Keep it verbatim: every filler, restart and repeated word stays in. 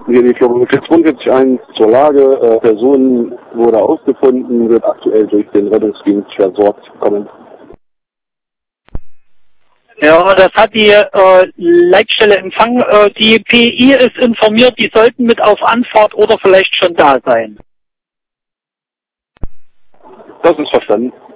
Hier die zweiundvierzig eins zur Lage, äh, Person wurde ausgefunden, wird aktuell durch den Rettungsdienst versorgt. Kommen. Ja, das hat die äh, Leitstelle Empfang. Äh, die P I ist informiert, die sollten mit auf Anfahrt oder vielleicht schon da sein. Das ist verstanden.